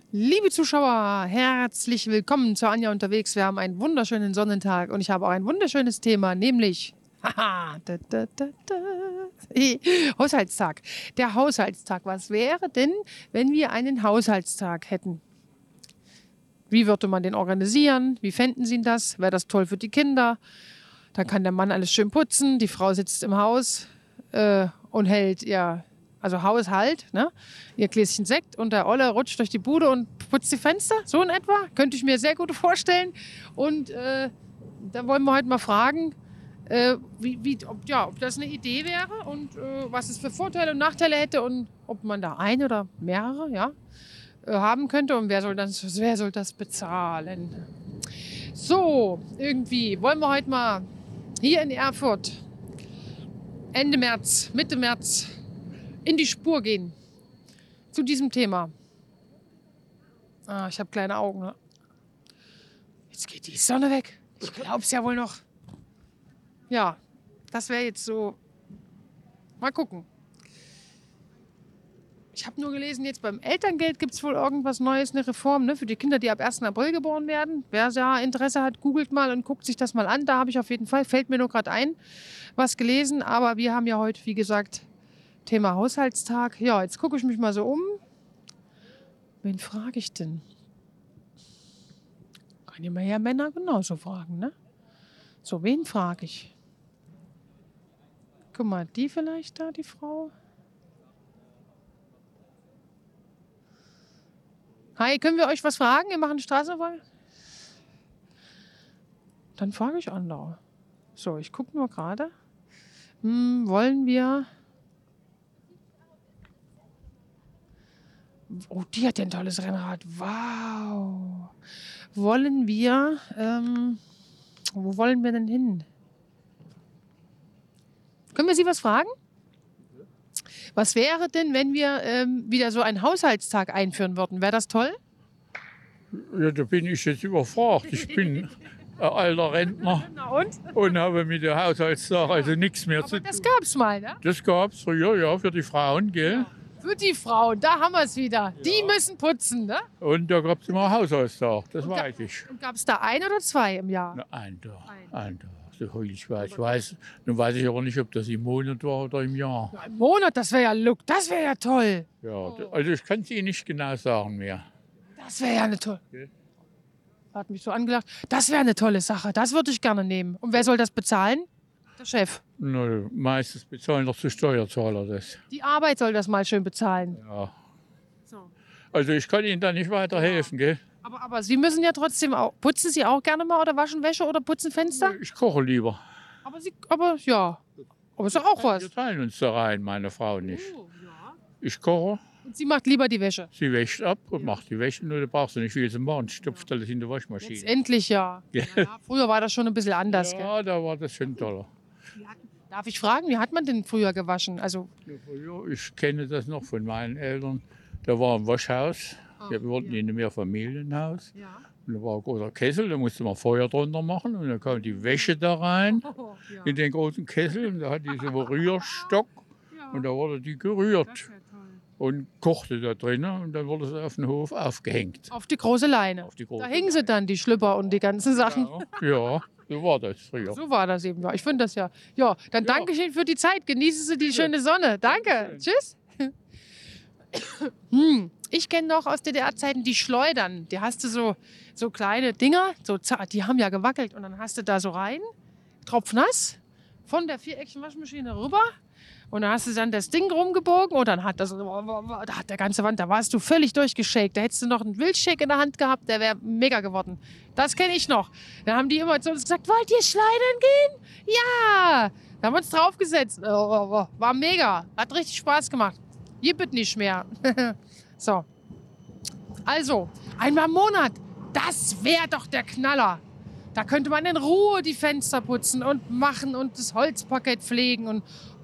Liebe Zuschauer, herzlich willkommen zu Anja unterwegs. Wir haben einen wunderschönen Sonnentag und ich habe auch ein wunderschönes Thema, nämlich haha, Haushaltstag. Der Haushaltstag. Was wäre denn, wenn wir einen Haushaltstag hätten? Wie würde man den organisieren? Wie fänden Sie das? Wäre das toll für die Kinder? Dann kann der Mann alles schön putzen, die Frau sitzt im Haus und hält also Haushalt, ne? Ihr Gläschen Sekt und der Olle rutscht durch die Bude und putzt die Fenster, so in etwa. Könnte ich mir sehr gut vorstellen. Und da wollen wir heute mal fragen, ob das eine Idee wäre und was es für Vorteile und Nachteile hätte und ob man da ein oder mehrere haben könnte und wer soll das bezahlen. So, irgendwie wollen wir heute mal hier in Erfurt Ende März, Mitte März in die Spur gehen zu diesem Thema. Ich habe kleine Augen. Ne? Jetzt geht die Sonne weg. Ich glaube es ja wohl noch. Ja, das wäre jetzt so. Mal gucken. Ich habe nur gelesen, jetzt beim Elterngeld gibt es wohl irgendwas Neues, eine Reform, ne, für die Kinder, die ab 1. April geboren werden. Wer da Interesse hat, googelt mal und guckt sich das mal an. Da habe ich auf jeden Fall, fällt mir nur gerade ein, was gelesen. Aber wir haben ja heute, wie gesagt, Thema Haushaltstag. Ja, jetzt gucke ich mich mal so um. Wen frage ich denn? Kann ich mal ja Männer genauso fragen, ne? So, wen frage ich? Guck mal, die vielleicht da, die Frau? Hi, können wir euch was fragen? Wir machen eine Straßenwahl. Dann frage ich andere. So, ich gucke nur gerade. Wollen wir... Oh, die hat ja ein tolles Rennrad. Wow. Wollen wir... wo wollen wir denn hin? Können wir Sie was fragen? Was wäre denn, wenn wir wieder so einen Haushaltstag einführen würden? Wäre das toll? Ja, da bin ich jetzt überfragt. Ich bin ein alter Rentner und habe mit der Haushaltstag also nichts mehr zu Aber das tun. gab es mal, ne? Das gab es früher, ja, für die Frauen, gell? Für die Frauen, da haben wir es wieder. Die müssen putzen, ne? Und da gab es immer einen Haushaltstag, das weiß ich. Und gab es da ein oder zwei im Jahr? Na, ein Tag, ein Tag. So viel ich weiß. Nun weiß ich aber nicht, ob das im Monat war oder im Jahr. Ja, im Monat, das wäre ja toll. Ja, also ich kann es Ihnen nicht genau sagen mehr. Das wäre ja eine tolle. Okay. Hat mich so angelacht. Das wäre eine tolle Sache. Das würde ich gerne nehmen. Und wer soll das bezahlen? Der Chef. Na, meistens bezahlen doch die Steuerzahler das. Die Arbeit soll das mal schön bezahlen. Ja. So. Also ich kann Ihnen da nicht weiterhelfen, gell? Aber Sie müssen ja trotzdem auch. Putzen Sie auch gerne mal oder waschen Wäsche oder putzen Fenster? Ich koche lieber. Aber ja. Aber ist doch auch was. Wir teilen uns da rein, meine Frau nicht. Oh, ja. Ich koche, Und sie macht lieber die Wäsche. sie wäscht ab und macht die Wäsche. Nur da brauchst du nicht viel zu machen. Stopft alles in die Waschmaschine. Letztendlich ja. Ja. Ja. Früher war das schon ein bisschen anders. Gell? Ja, da war das schon toller. Darf ich fragen, wie hat man denn früher gewaschen? Also, Ja, früher, ich kenne das noch von meinen Eltern. Da war ein Waschhaus. Wir wohnten in einem Mehrfamilienhaus. ja. Und da war ein großer Kessel, da musste man Feuer drunter machen. Und dann kam die Wäsche da rein in den großen Kessel. Und da hat die so einen Rührstock. Und da wurde die gerührt und kochte da drinnen. Und dann wurde sie auf den Hof aufgehängt. Auf die große Leine. Auf die große Da hingen sie dann, die Schlüpper und die ganzen Sachen. Ja, so war das früher. So war das eben. Ja, ich finde das ja. Ja, dann danke ich Ihnen für die Zeit. Genießen Sie die schöne Sonne. Danke. Tschüss. Ich kenne noch aus DDR-Zeiten die Schleudern. Die hast du so kleine Dinger, die haben ja gewackelt. Und dann hast du da so rein, tropfnass, von der viereckigen Waschmaschine rüber. Und dann hast du dann das Ding rumgebogen und dann da hat der ganze Wand, da warst du völlig durchgeschakt. Da hättest du noch einen Wildshake in der Hand gehabt, der wäre mega geworden. Das kenne ich noch. Dann haben die immer zu uns gesagt, wollt ihr schleudern gehen? Ja! Da haben wir uns draufgesetzt. War mega. Hat richtig Spaß gemacht. Jippet nicht mehr. So. Also, einmal im Monat. Das wäre doch der Knaller. Da könnte man in Ruhe die Fenster putzen und machen und das Holzparkett pflegen und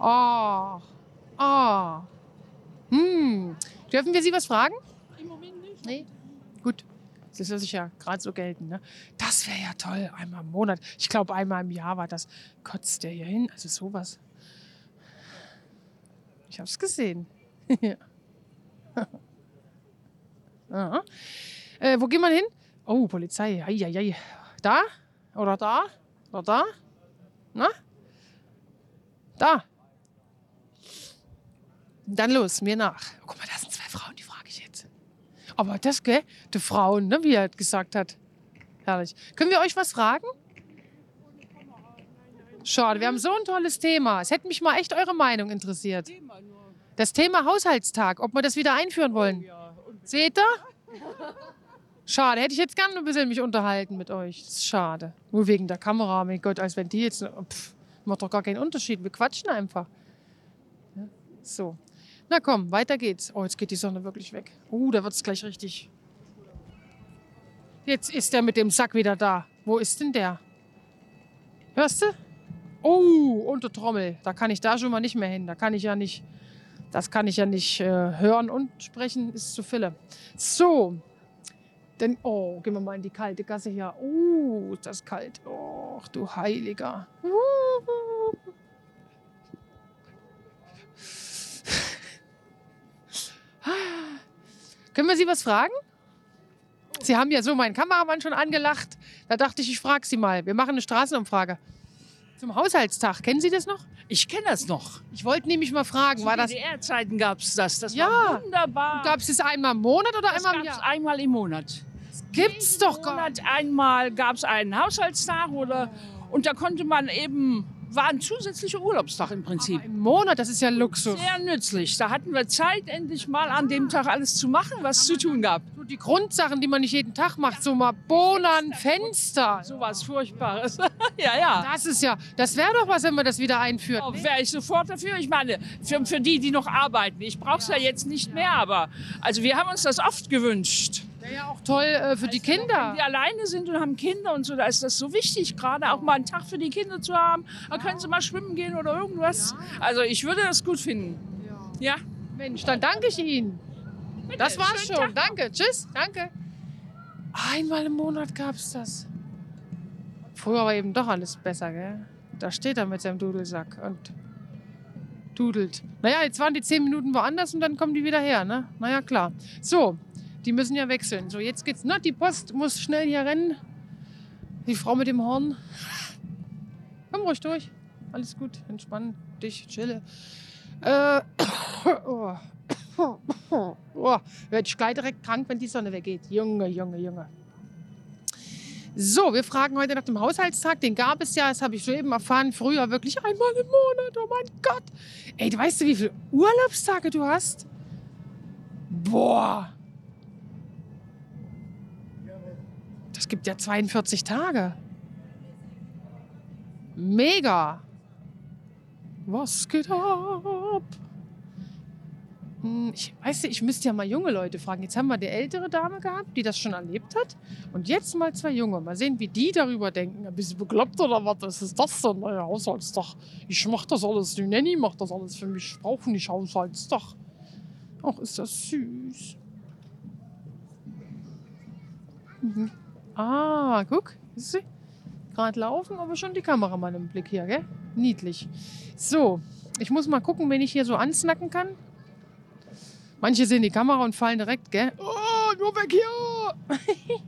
Dürfen wir Sie was fragen? Im Moment nicht. Nee? Gut. Das lasse ich ja gerade so gelten. Ne? Das wäre ja toll. Einmal im Monat. Ich glaube, einmal im Jahr war das. Kotzt der hier hin? Also sowas. Ich habe es gesehen. Aha. Wo gehen wir hin? Oh, Polizei. Eieiei. Da? Oder da? Oder da? Na? Da. Dann los, mir nach. Oh, guck mal, da sind 2 Frauen, die frage ich jetzt. Aber das, gell? Die Frauen, ne, wie er gesagt hat. Herrlich. Können wir euch was fragen? Schade, wir haben so ein tolles Thema. Es hätte mich mal echt eure Meinung interessiert. Das Thema Haushaltstag, ob wir das wieder einführen wollen. Seht ihr? Schade, hätte ich jetzt gerne ein bisschen mich unterhalten mit euch. Das ist schade. Nur wegen der Kamera, mein Gott, als wenn die jetzt... macht doch gar keinen Unterschied, wir quatschen einfach. Ja, so. Na komm, weiter geht's. Oh, jetzt geht die Sonne wirklich weg. Da wird's gleich richtig. Jetzt ist der mit dem Sack wieder da. Wo ist denn der? Hörst du? Oh, unter Trommel. Da kann ich da schon mal nicht mehr hin. Da kann ich ja nicht... Das kann ich ja nicht hören und sprechen, ist zu viele. So. Denn, gehen wir mal in die kalte Gasse hier. Ist das kalt. Oh, du Heiliger. Können wir Sie was fragen? Sie haben ja so meinen Kameramann schon angelacht. Da dachte ich frage Sie mal. Wir machen eine Straßenumfrage. Zum Haushaltstag. Kennen Sie das noch? Ich kenne das noch. Ich wollte nämlich mal fragen, Zu war das... DDR-Zeiten gab es das. Das Ja. war wunderbar. Gab es das einmal im Monat oder das einmal im gab's Jahr? einmal im Monat. Gibt's doch gar nicht. Einmal gab es einen Haushaltstag und da konnte man eben, war ein zusätzlicher Urlaubstag im Prinzip. Im Monat, das ist ja Luxus. Sehr nützlich. Da hatten wir Zeit, endlich mal an dem Tag alles zu machen, was es zu tun gab. So die Grundsachen, die man nicht jeden Tag macht, so mal Bohnern, Fenster. So was Furchtbares. Ja. Das wäre doch was, wenn man das wieder einführt. Wäre ich sofort dafür. Ich meine, für die noch arbeiten. Ich brauche es ja jetzt nicht mehr, aber also wir haben uns das oft gewünscht. Wäre ja auch toll für die Kinder. Wenn die alleine sind und haben Kinder und so, da ist das so wichtig, gerade auch mal einen Tag für die Kinder zu haben. Da können sie mal schwimmen gehen oder irgendwas. Also ich würde das gut finden. Ja. Mensch, dann danke ich Ihnen. Bitte, Das war's schönen schon. Tag noch. Danke. Tschüss. Danke. Einmal im Monat gab's das. Früher war eben doch alles besser, gell? Da steht er mit seinem Dudelsack und dudelt. Naja, jetzt waren die 10 Minuten woanders und dann kommen die wieder her, ne? Naja, klar. So, die müssen ja wechseln. So, jetzt geht's. Na, die Post muss schnell hier rennen. Die Frau mit dem Horn. Komm ruhig durch. Alles gut. Entspann dich. Chille. Werd ich gleich direkt krank, wenn die Sonne weggeht. Junge. So, wir fragen heute nach dem Haushaltstag. Den gab es ja, das habe ich soeben erfahren, früher wirklich einmal im Monat. Oh mein Gott. Ey, du weißt, wie viele Urlaubstage du hast? Boah. Das gibt ja 42 Tage. Mega. Was geht ab? Ich müsste ja mal junge Leute fragen. Jetzt haben wir die ältere Dame gehabt, die das schon erlebt hat. Und jetzt mal 2 Junge. Mal sehen, wie die darüber denken. Ein bisschen bekloppt oder was? Was ist das denn? Neuer Haushaltstag. Ich mach das alles. Die Nanny macht das alles für mich. Ich brauche nicht Haushaltstag. Ach, ist das süß. Mhm. Guck. Siehst du? Gerade laufen, aber schon die Kameramann im Blick hier, gell? Niedlich. So, ich muss mal gucken, wen ich hier so ansnacken kann. Manche sehen die Kamera und fallen direkt, gell? Oh, nur weg hier!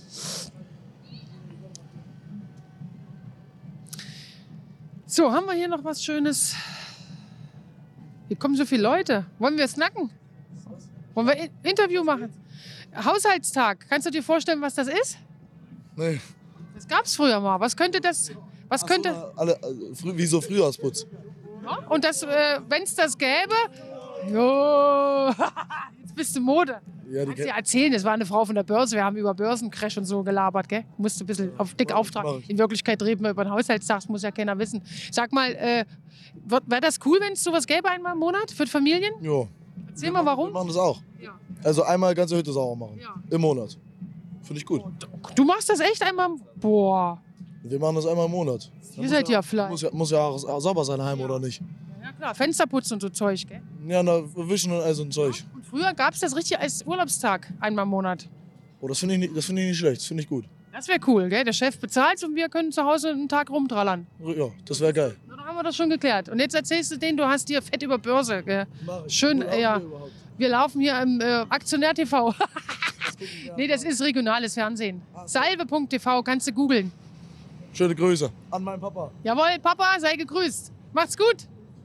So, haben wir hier noch was Schönes? Hier kommen so viele Leute. Wollen wir snacken? Wollen wir ein Interview machen? Haushaltstag. Kannst du dir vorstellen, was das ist? Nee. Das gab es früher mal. Was könnte das... Was könnte... Wie so Frühjahrsputz. Und das, wenn es das gäbe... Jo, jetzt bist du Mode. Ja, Kannst dir erzählen, es war eine Frau von der Börse. Wir haben über Börsencrash und so gelabert, gell? Musst du ein bisschen auf dick auftragen. In Wirklichkeit reden wir über den Haushaltstag, das muss ja keiner wissen. Sag mal, wäre das cool, wenn es sowas gäbe einmal im Monat für die Familien? Ja. Erzähl mal, warum. Wir machen das auch. Ja. Also einmal ganze Hütte sauber machen. Ja. Im Monat. Finde ich gut. Du machst das echt einmal? Boah. Wir machen das einmal im Monat. Ihr seid ja vielleicht. Muss ja auch sauber sein daheim, oder nicht? Ja klar, Fensterputzen und so Zeug, gell? Ja, na, wischen und all so ein Zeug. Und früher gab es das richtig als Urlaubstag, einmal im Monat. Oh, das finde ich nicht schlecht. Das finde ich gut. Das wäre cool, gell? Der Chef bezahlt und wir können zu Hause einen Tag rumtrallern. Ja, das wäre geil. Dann haben wir das schon geklärt. Und jetzt erzählst du denen, du hast hier fett über Börse, gell? Schön, ja. Wir laufen hier im Aktionär TV. Nee, das ist regionales Fernsehen. Salve.tv, kannst du googeln. Schöne Grüße an meinen Papa. Jawohl, Papa, sei gegrüßt. Macht's gut.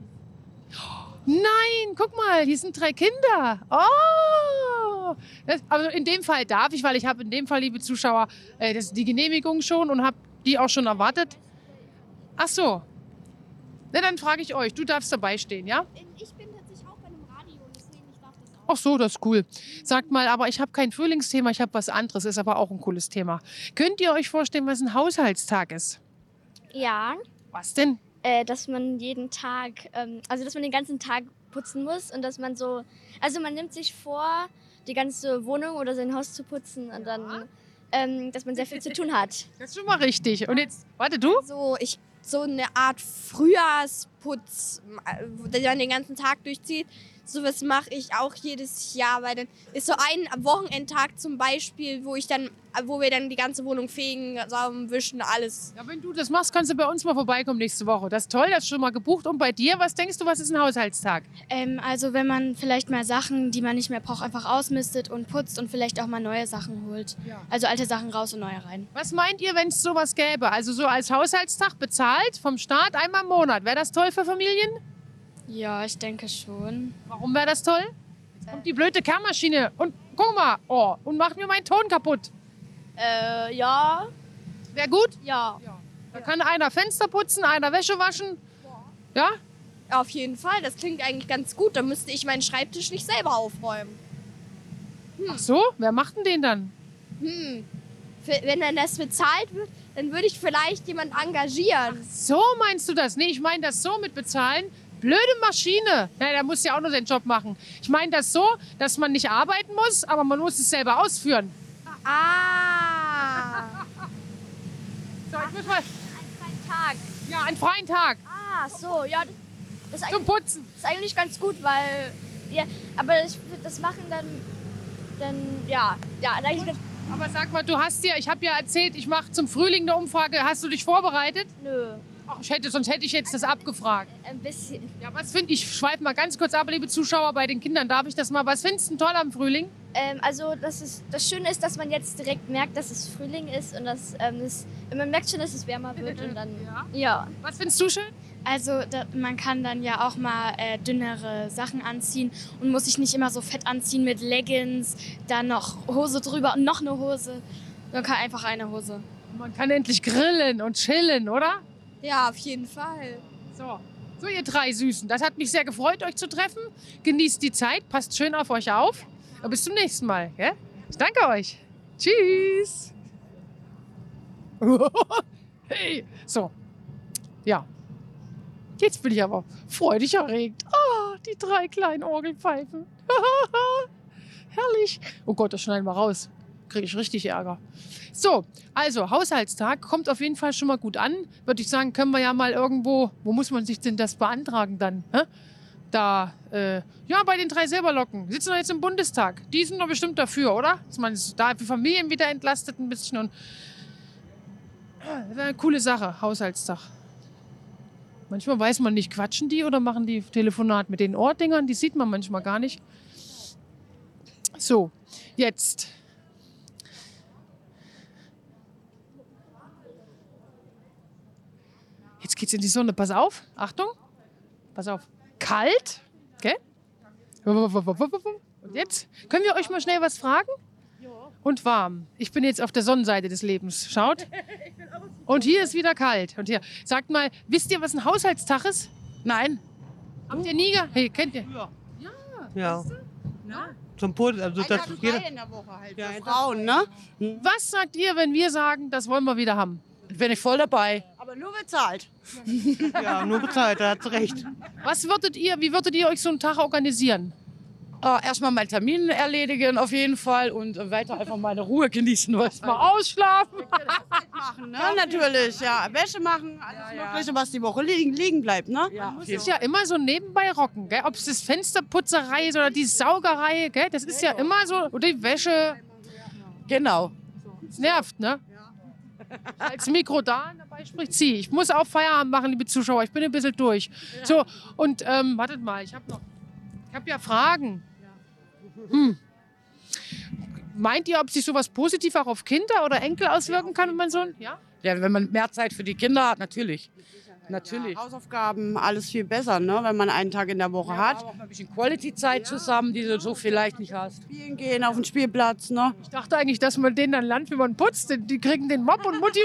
Nein, guck mal, hier sind 3 Kinder. Oh! Also in dem Fall darf ich, weil ich habe in dem Fall, liebe Zuschauer, die Genehmigung schon und habe die auch schon erwartet. Ach so. Na, dann frage ich euch, du darfst dabei stehen, ja? Ich bin tatsächlich auch bei einem Radio, deswegen ich darf das auch. Ach so, das ist cool. Sagt mal, aber ich habe kein Frühlingsthema, ich habe was anderes, ist aber auch ein cooles Thema. Könnt ihr euch vorstellen, was ein Haushaltstag ist? Ja, Was denn? dass man jeden Tag, also dass man den ganzen Tag putzen muss und dass man so, also man nimmt sich vor, die ganze Wohnung oder sein Haus zu putzen und dann, dass man sehr viel zu tun hat. Das ist schon mal richtig. Und jetzt, warte, du? So eine Art Frühjahrsputz, der man den ganzen Tag durchzieht. Sowas mache ich auch jedes Jahr, weil dann ist so ein Wochenendtag zum Beispiel, wo wir dann die ganze Wohnung fegen, saugen, wischen, alles. Ja, wenn du das machst, kannst du bei uns mal vorbeikommen nächste Woche. Das ist toll, das ist schon mal gebucht. Und bei dir, was denkst du, was ist ein Haushaltstag? Also wenn man vielleicht mal Sachen, die man nicht mehr braucht, einfach ausmistet und putzt und vielleicht auch mal neue Sachen holt. Ja. Also alte Sachen raus und neue rein. Was meint ihr, wenn es sowas gäbe? Also so als Haushaltstag bezahlt vom Staat einmal im Monat. Wäre das toll für Familien? Ja, ich denke schon. Warum wäre das toll? Jetzt kommt die blöde Kehrmaschine und guck mal, oh, und macht mir meinen Ton kaputt. Ja, Wäre gut? ja. Da kann einer Fenster putzen, einer Wäsche waschen. Ja? Auf jeden Fall, das klingt eigentlich ganz gut. Da müsste ich meinen Schreibtisch nicht selber aufräumen. Ach so, wer macht denn den dann? Wenn dann das bezahlt wird, dann würde ich vielleicht jemanden engagieren. So meinst du das? Nee, ich meine das so mit bezahlen. Blöde Maschine. Ja, der muss ja auch nur den Job machen. Ich meine das so, dass man nicht arbeiten muss, aber man muss es selber ausführen. Ah, So, ich muss mal. ein freien Tag. Ja, einen freien Tag Ah, so, ja, das ist zum Putzen. eigentlich ganz gut, weil, ja, aber ich würde das machen dann ja, eigentlich ganz, Aber sag mal, du hast ja, ich habe ja erzählt, ich mache zum Frühling eine Umfrage. Hast du dich vorbereitet? nö, Ach, sonst hätte ich jetzt das abgefragt. ein bisschen. Ja, was finde ich? Schweife mal ganz kurz ab, liebe Zuschauer, bei den Kindern darf ich das mal. Was findest du denn toll am Frühling? Also das Schöne ist, dass man jetzt direkt merkt, dass es Frühling ist und dass man merkt schon, dass es wärmer wird und dann ja. Was findest du schön? Also man kann dann ja auch mal dünnere Sachen anziehen und muss sich nicht immer so fett anziehen mit Leggings, dann noch Hose drüber und noch eine Hose. Man kann einfach eine Hose. Man kann endlich grillen und chillen, oder? Ja, auf jeden Fall. So, ihr 3 Süßen. Das hat mich sehr gefreut, euch zu treffen. Genießt die Zeit, passt schön auf euch auf. Und bis zum nächsten Mal. Gell? Ich danke euch. Tschüss. Hey. So. Ja. Jetzt bin ich aber freudig erregt. Ah, die 3 kleinen Orgelpfeifen. Herrlich. Oh Gott, das schneiden wir raus. Kriege ich richtig Ärger. So, also Haushaltstag kommt auf jeden Fall schon mal gut an. Würde ich sagen, können wir ja mal irgendwo, wo muss man sich denn das beantragen dann? Hä? Da, ja, bei den 3 Silberlocken. Sitzen wir jetzt im Bundestag. Die sind doch bestimmt dafür, oder? Dass man da die Familien wieder entlastet ein bisschen. Und das wäre eine coole Sache, Haushaltstag. Manchmal weiß man nicht, quatschen die oder machen die Telefonat mit den Ohrdingern? Die sieht man manchmal gar nicht. So, jetzt. Jetzt geht's in die Sonne. Pass auf. Achtung. Pass auf. Kalt. Okay? Und jetzt können wir euch mal schnell was fragen? Und warm. Ich bin jetzt auf der Sonnenseite des Lebens. Schaut. Und hier ist wieder kalt. Und hier. Sagt mal, wisst ihr, was ein Haushaltstag ist? Nein. Habt ihr nie Hey, kennt ihr? Ja. Zum Putz, also das jeder. in der Woche halt. Ja, Frauen, ne? Was sagt ihr, wenn wir sagen, das wollen wir wieder haben? Bin ich voll dabei. Aber nur bezahlt. Ja, nur bezahlt, da hat's recht. Wie würdet ihr euch so einen Tag organisieren? Erstmal meinen Termin erledigen auf jeden Fall und weiter einfach meine Ruhe genießen. Mal ausschlafen. Machen, ne? Ja, natürlich, ja. Wäsche machen, alles Mögliche, was die Woche liegen bleibt, ne? Ja, Das ist ja immer so nebenbei rocken, gell? Ob es das Fensterputzerei ist oder die Saugerei, gell? Das ist ja immer so. Oder die Wäsche. Genau. Das nervt, ne? Als Mikro da, dabei spricht sie. Ich muss auch Feierabend machen, liebe Zuschauer. Ich bin ein bisschen durch. So, und wartet mal, ich habe ja Fragen. meint ihr, ob sich sowas positiv auch auf Kinder oder Enkel auswirken kann, wenn man so ja? Ja, wenn man mehr Zeit für die Kinder hat, natürlich. Natürlich. Ja, Hausaufgaben, alles viel besser, ne? Wenn man einen Tag in der Woche hat. Auch mal ein bisschen Quality-Zeit zusammen, die du so vielleicht nicht hast. Spielen gehen auf den Spielplatz, ne? Ich dachte eigentlich, dass man denen dann lernt, wie man putzt. Die kriegen den Mob und Mutti.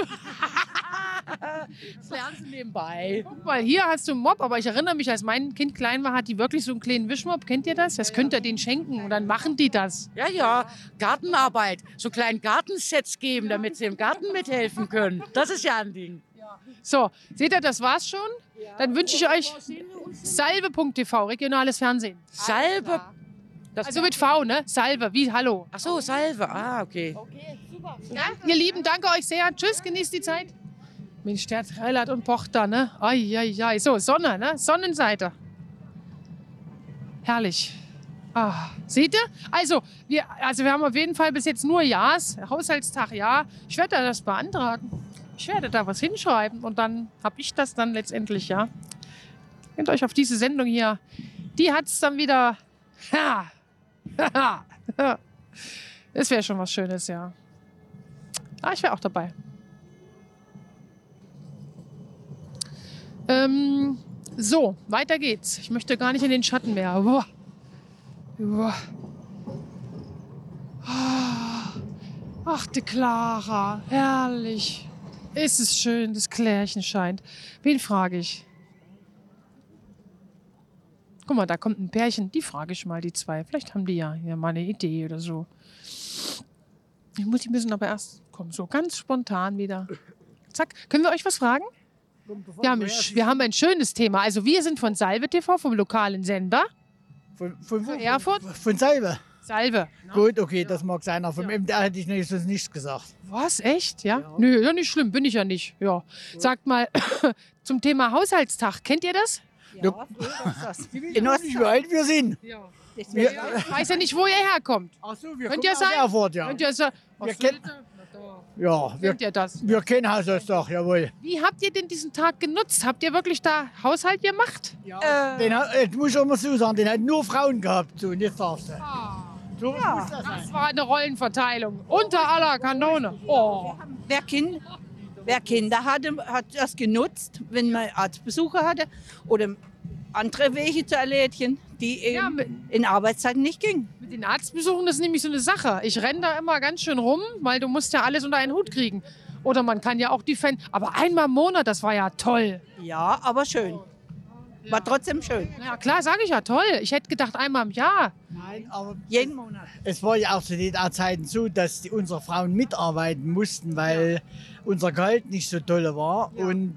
Das lernen sie nebenbei. Guck mal, hier hast du einen Mob, aber ich erinnere mich, als mein Kind klein war, hat die wirklich so einen kleinen Wischmob. Kennt ihr das? Das könnt ihr denen schenken und dann machen die das. Ja, ja, Gartenarbeit. So kleinen Gartensets geben, damit sie im Garten mithelfen können. Das ist ja ein Ding. So, seht ihr, das war's schon? Dann wünsche ich euch salve.tv, regionales Fernsehen. Salbe. Also mit V, ne? Salve, wie Hallo. Ach so, Salve. Ah, okay. Ja, ihr Lieben, danke euch sehr. Tschüss, genießt die Zeit. Mensch, der trällert und pocht da, ne? Ai, ai, ai. So, Sonne, ne? Sonnenseite. Herrlich. Ah, seht ihr? Also wir haben auf jeden Fall bis jetzt nur Ja's. Haushaltstag, ja. Ich werde da das beantragen. Ich werde da was hinschreiben und dann habe ich das dann letztendlich, ja. Kennt euch auf diese Sendung hier. Die hat es dann wieder. Das wäre schon was Schönes, ja. Ah, ich wäre auch dabei. So, weiter geht's. Ich möchte gar nicht in den Schatten mehr. Uah. Uah. Ach, die Clara. Herrlich. Ist es schön, das Klärchen scheint. Wen frage ich? Guck mal, da kommt ein Pärchen. Die frage ich mal, die zwei. Vielleicht haben die ja mal eine Idee oder so. Die müssen aber erst kommen. So ganz spontan wieder. Zack. Können wir euch was fragen? Wir haben ein schönes Thema. Also wir sind von Salve TV, vom lokalen Sender. Von Erfurt? Von Salve. Salve. Gut, okay, das mag sein. Aber vom MDR hätte ich nichts gesagt. Was? Echt? Ja? Nö, ja, nicht schlimm, bin ich ja nicht. Ja. Sagt mal, zum Thema Haushaltstag, kennt ihr das? Ja, ich weiß nicht, wie alt wir sind. Ja. Ich weiß ja nicht, wo ihr herkommt. Ach so, wir Könnt kommen ihr sagen? aus Erfurt, ja. Könnt ihr sagen? Wir kennen, Kennt ihr das? Wir kennen Haushaltstag, jawohl. Wie habt ihr denn diesen Tag genutzt? Habt ihr wirklich da Haushalt gemacht? Jetzt muss ich auch mal so sagen, den hat nur Frauen gehabt. So, und jetzt darfst du. So muss das sein. Das war eine Rollenverteilung. Unter aller Kanone. Oh. Wer Kinder hatte, hat das genutzt, wenn man Arztbesuche hatte oder andere Wege zu erledigen, die eben in Arbeitszeiten nicht gingen. Mit den Arztbesuchen, das ist nämlich so eine Sache. Ich renne da immer ganz schön rum, weil du musst ja alles unter einen Hut kriegen. Oder man kann ja auch die Aber einmal im Monat, das war ja toll. Ja, aber schön. War trotzdem schön. Ja klar, sage ich ja, toll. Ich hätte gedacht, einmal im Jahr. Nein, aber jeden Monat. Es war ja auch zu den Zeiten so, dass unsere Frauen mitarbeiten mussten, weil unser Gehalt nicht so toll war. Ja. Und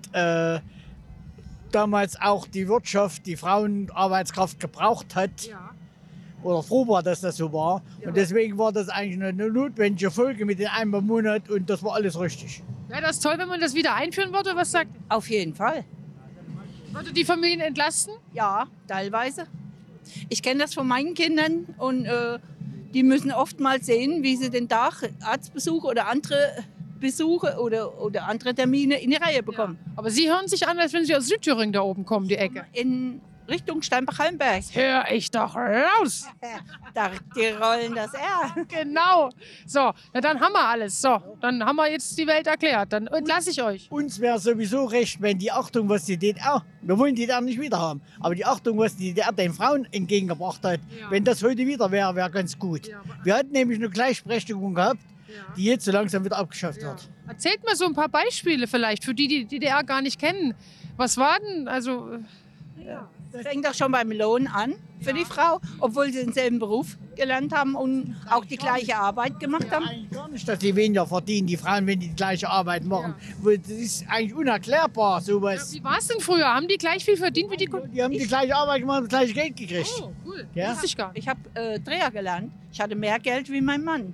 damals auch die Wirtschaft die Frauenarbeitskraft gebraucht hat. Ja. Oder froh war, dass das so war. Ja. Und deswegen war das eigentlich eine notwendige Folge mit den einmal im Monat und das war alles richtig. Ja, das ist toll, wenn man das wieder einführen würde. Was sagt? Auf jeden Fall. Würde die Familien entlasten? Ja, teilweise. Ich kenne das von meinen Kindern und die müssen oftmals sehen, wie sie den Tag Arztbesuche oder andere Besuche oder andere Termine in die Reihe bekommen. Ja. Aber Sie hören sich an, als wenn Sie aus Südthüringen da oben kommen, die Ecke. In Richtung Steinbach-Hallenberg. Hör ich doch raus! Die rollen das R. Genau. So, na dann haben wir alles. So, dann haben wir jetzt die Welt erklärt. Dann entlasse ich euch. Uns wäre sowieso recht, wenn die Achtung, was die DDR, wir wollen die DDR nicht wieder haben, aber die Achtung, was die DDR den Frauen entgegengebracht hat, wenn das heute wieder wäre, wäre ganz gut. Wir hatten nämlich eine Gleichberechtigung gehabt, die jetzt so langsam wieder abgeschafft wird. Erzählt mal so ein paar Beispiele vielleicht, für die die DDR gar nicht kennen. Was war denn, also... Das fängt doch schon beim Lohn an für die Frau, obwohl sie denselben Beruf gelernt haben und auch die gleiche Arbeit gemacht haben. Eigentlich gar nicht, dass die weniger verdienen, die Frauen, wenn die gleiche Arbeit machen. Das ist eigentlich unerklärbar, sowas. Wie war es denn früher? Haben die gleich viel verdient wie die Kunden? Die haben die gleiche Arbeit gemacht und das gleiche Geld gekriegt. Oh, cool. Ja? Ich habe Dreher gelernt. Ich hatte mehr Geld wie mein Mann.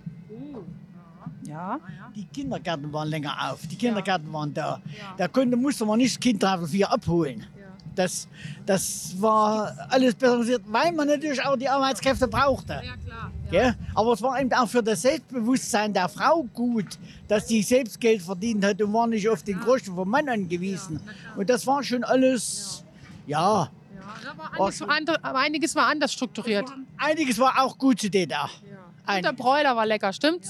Ja. Die Kindergärten waren länger auf, die Kindergärten waren da. Da musste man nicht das Kind 3 oder 4 abholen. Das war alles besser, weil man natürlich auch die Arbeitskräfte brauchte. Ja, klar. Ja. Aber es war eben auch für das Selbstbewusstsein der Frau gut, dass sie selbst Geld verdient hat und war nicht auf den Groschen vom Mann angewiesen. Und das war schon alles, ja. Aber einiges war anders strukturiert. Einiges war auch gut zu DDR. Und der Bräuler war lecker, stimmt's?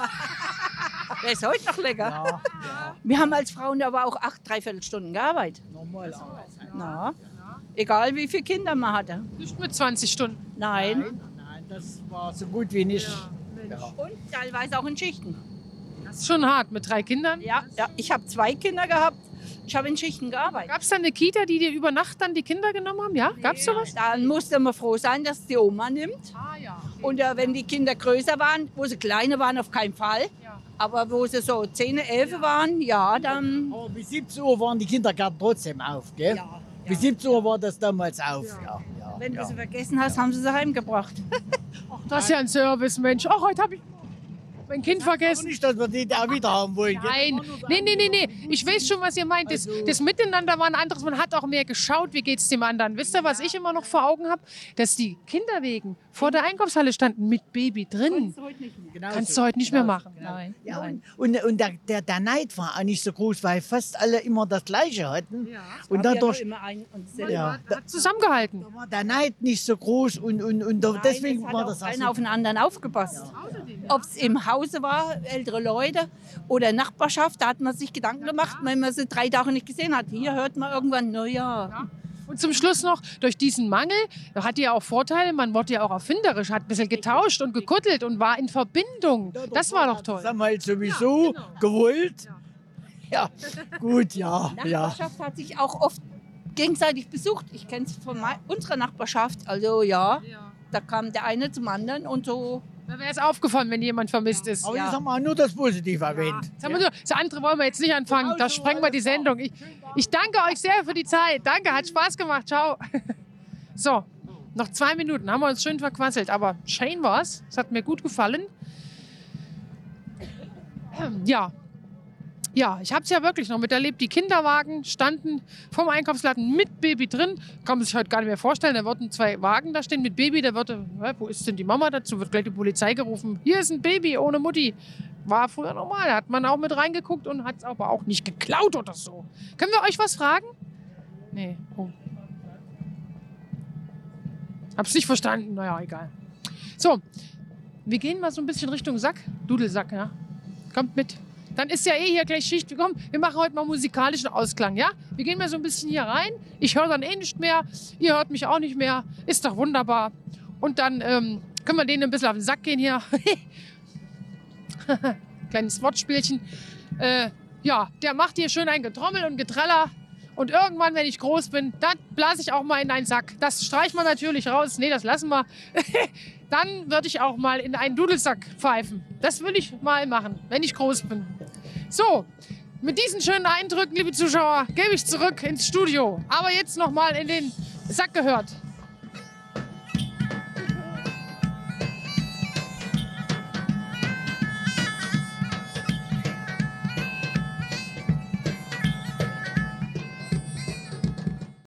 Der ist heute noch lecker. Ja. Wir haben als Frauen aber auch 3/4 Stunden gearbeitet. Normal. Na, egal wie viele Kinder man hatte. Nicht mit 20 Stunden. Nein. Nein, das war so gut wie nicht. Und teilweise auch in Schichten. Das ist schon hart mit 3 Kindern. Ja, ich habe 2 Kinder gehabt. Ich habe in Schichten gearbeitet. Gab es da eine Kita, die dir über Nacht dann die Kinder genommen haben? Ja, gab es sowas? Dann musste man froh sein, dass die Oma nimmt. Und wenn die Kinder größer waren, wo sie kleine waren, auf keinen Fall. Aber wo sie so 10, 11 waren, ja, dann... Aber bis 17 Uhr waren die Kindergärten trotzdem auf, gell? Ja. Bis 17 Uhr war das damals auf. Ja. Wenn du sie vergessen hast, haben sie sie heimgebracht. Das ist ja ein Service, Mensch. Ach, heute habe ich mein Kind vergessen. Nicht, dass wir die da wieder haben wollen. Nein, nee. Ich weiß schon, was ihr meint. Das Miteinander war ein anderes. Man hat auch mehr geschaut, wie geht es dem anderen. Wisst ihr, was ich immer noch vor Augen habe? Dass die Kinderwegen vor der Einkaufshalle standen mit Baby drin. Kannst du heute nicht mehr machen. Nein. Ja, und der Neid war auch nicht so groß, weil fast alle immer das Gleiche hatten. Ja. Und dadurch hat zusammengehalten. Da war der Neid nicht so groß und deswegen war das auch einer auf den anderen aufgepasst. Ob es im Hause war, ältere Leute oder Nachbarschaft, da hat man sich Gedanken gemacht, wenn man sie 3 Tage nicht gesehen hat. Hier hört man irgendwann, naja. Und zum Schluss noch, durch diesen Mangel, da hatte ja auch Vorteile, man wurde ja auch erfinderisch, hat ein bisschen getauscht und gekuddelt und war in Verbindung. Das war doch toll. Das haben wir halt sowieso gewollt. Ja, gut, ja. Nachbarschaft hat sich auch oft gegenseitig besucht. Ich kenne es von unserer Nachbarschaft, also ja, da kam der eine zum anderen und so. Da wäre es aufgefallen, wenn jemand vermisst ist. Aber jetzt haben wir nur das Positive erwähnt. Das andere wollen wir jetzt nicht anfangen, da sprengen wir die Sendung. Ich danke euch sehr für die Zeit. Danke, hat Spaß gemacht. Ciao. So, noch 2 Minuten, haben wir uns schön verquasselt. Aber schön war's. Es hat mir gut gefallen. Ja, ich habe es ja wirklich noch miterlebt. Die Kinderwagen standen vom Einkaufsladen mit Baby drin. Kann man sich heute gar nicht mehr vorstellen. Da würden 2 Wagen da stehen mit Baby. Da würde, wo ist denn die Mama dazu? Wird gleich die Polizei gerufen. Hier ist ein Baby ohne Mutti. War früher normal. Da hat man auch mit reingeguckt und hat es aber auch nicht geklaut oder so. Können wir euch was fragen? Nee. Oh. Hab's nicht verstanden. Naja, egal. So, wir gehen mal so ein bisschen Richtung Sack. Dudelsack, ja. Kommt mit. Dann ist ja hier gleich Schicht. Komm, wir machen heute mal musikalischen Ausklang, ja? Wir gehen mal so ein bisschen hier rein. Ich höre dann nicht mehr. Ihr hört mich auch nicht mehr. Ist doch wunderbar. Und dann können wir denen ein bisschen auf den Sack gehen hier. Kleines Wortspielchen. Der macht hier schön ein Getrommel und Getreller. Und irgendwann, wenn ich groß bin, dann blase ich auch mal in einen Sack. Das streichen wir natürlich raus. Nee, das lassen wir. Dann würde ich auch mal in einen Dudelsack pfeifen. Das will ich mal machen, wenn ich groß bin. So, mit diesen schönen Eindrücken, liebe Zuschauer, gebe ich zurück ins Studio. Aber jetzt noch mal in den Sack gehört.